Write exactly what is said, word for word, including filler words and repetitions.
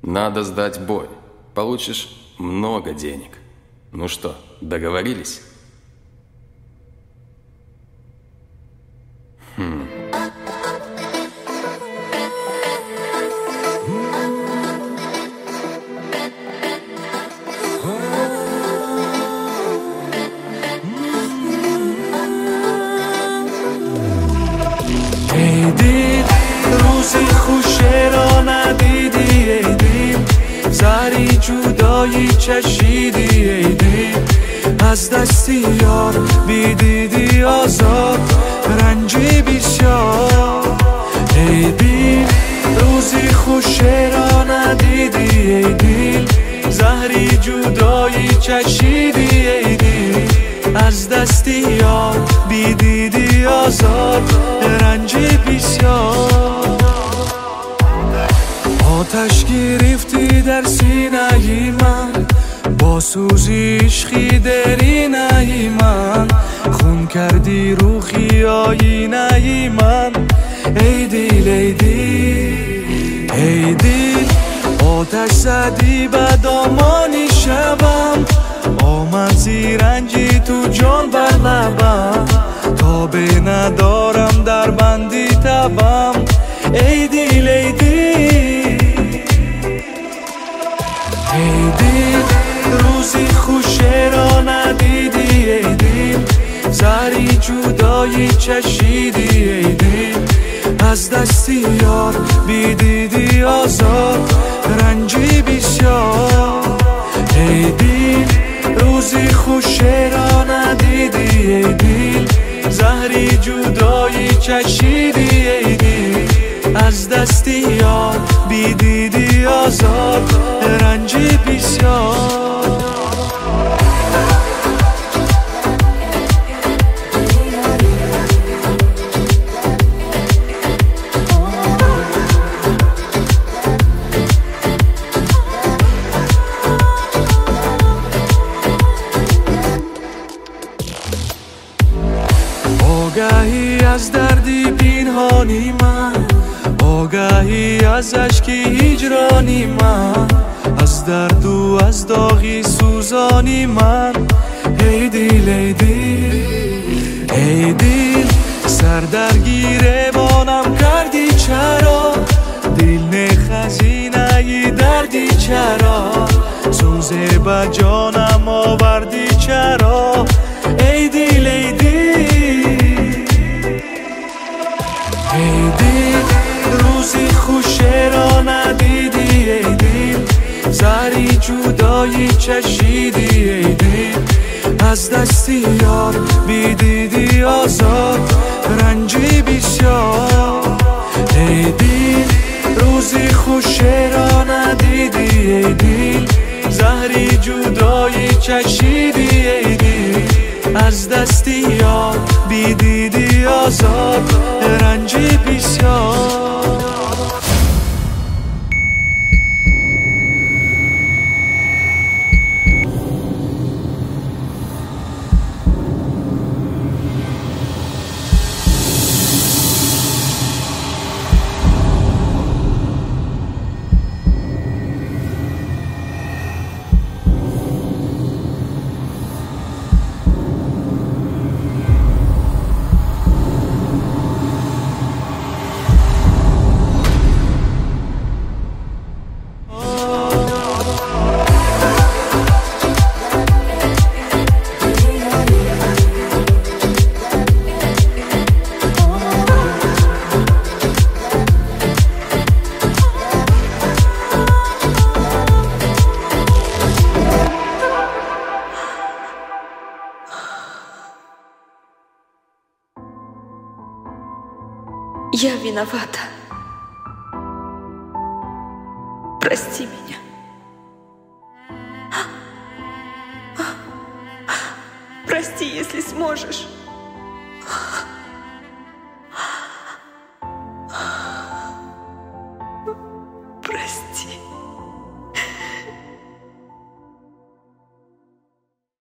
Надо сдать бой. Получишь много денег. Ну что, договорились? Хм. ای دل روزی خوشه را ندیدی، ای دل زهری جدایی چشیدی، ای دل از دستی یار بیدیدی آزاد رنجی بسیار. ای دل روزی خوشه را ندیدی، ای دل زهری جدایی چشیدی، ای دل از دستی یار بیدیدی آزاد رنجی بسیار. آتش گرفتی در سینه من، با سوزی عشقی درینه من، خون کردی رو آینه من. ای دل ای دل ای دل آتش زدی به دامان شبم، آمد زیرنجی تو جان بر لبم، تا به ندارم در بندی تبم. ای دل ای دل ای دل روزی خوشه را ندیدی، ای دل زهری جدایی چشیدی، ای دل از دستی یار بیدیدی آزاد رنجی بسیار. ای دل روزی خوشه را ندیدی، ای دل زهری جدایی چشیدی، ای دل از دستی یار بیدیدی آزاد رنجی بسیار. آگهی از دردی پنهانی من، آگهی از اشکی هجرانی من، از درد و از داغی سوزانی من. ای دل ای دل ای دل سر درگیر بانم کردی چرا، دل نه خزینه دردی چرا، سوزه به جانم آوردی چرا. ای دل ای دل ای دل روزی خوشه را ندیدی، ای دل زهری جدایی چشیدی، ای دل از دستی یار بیدیدی آزاد رنجی بسیار. ای دل روزی خوشه را ندیدی، ای دل زهری جدایی چشیدی، ای دل از دستی یار بیدیدی آزاد رنجی بسیار. Я виновата. Прости меня. Прости, если сможешь.